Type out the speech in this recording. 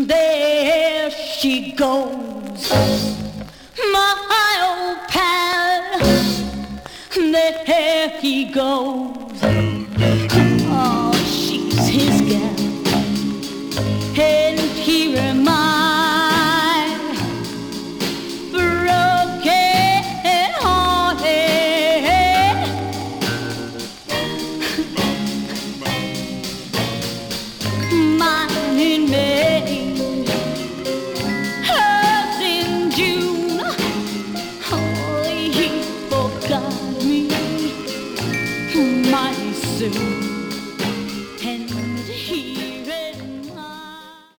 There she goes, my old pal. There he goes.